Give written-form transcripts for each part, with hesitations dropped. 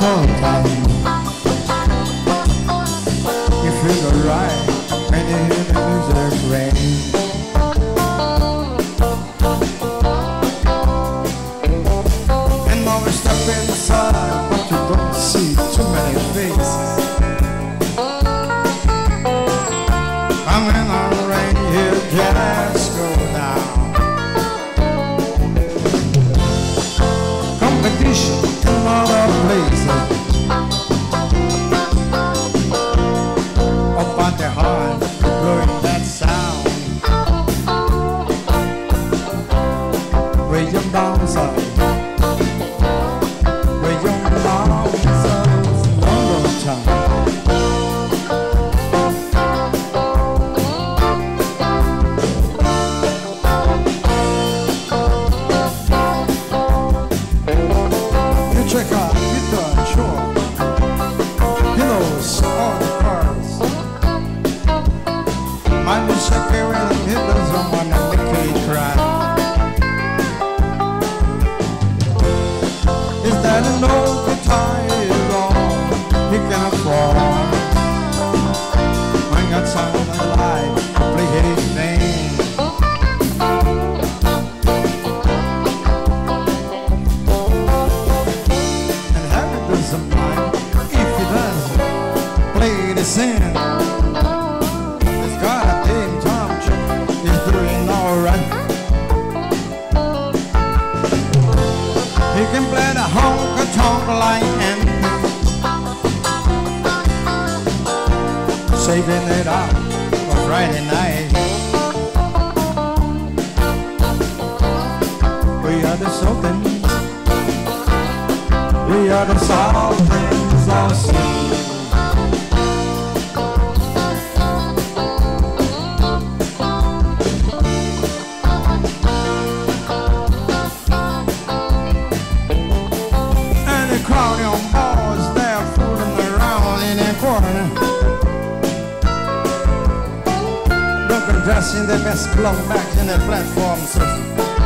whole time. You feel alright when you hear the music ring. And now we step inside, but you don't see too many faces. And when the rain here just go down. Competition in other places. Up on the heart, blowing that sound. Way you bounce up. Way you bounce up. Long time. Check out guitar, sure. He knows all the chords. Mind the shaky when he does someone and make it cry. Is that an old guitar is all he can afford? I got something alive to play his name. Sin. It's got a big Tom Chuck. He's doing alright. He can play the honky-tonk like anything, saving it up for Friday night. We are the Sultans. We are the Sultans of Swing. Crowded on balls, they're fooling around in a corner. Broken dress in the best blown back in the platform system.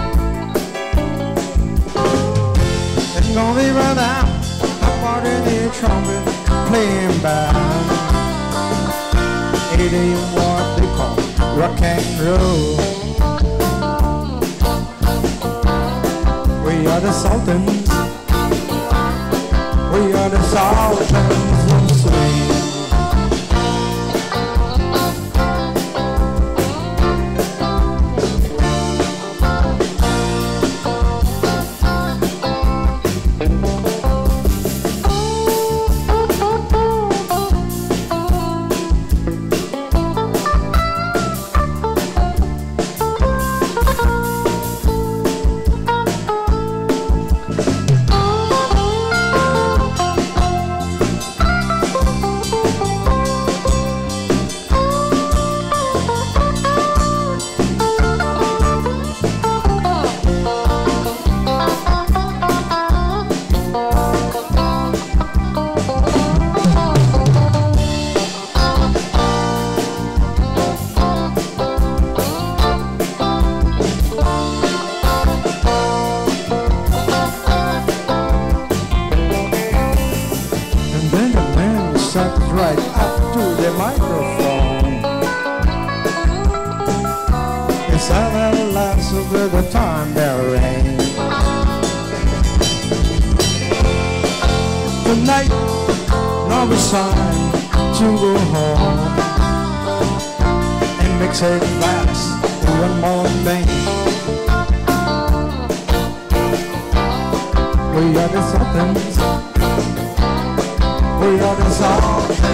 It's gonna be run out, up on the trumpet, playing band. 80 what they call rock and roll. We are the Sultans. We are the Sultans of Swing. Right up to the microphone. It's our last of the time there rain. Tonight, now it's time to go home and mix it fast with one more thing. We are the Sultans. We are the Sultans.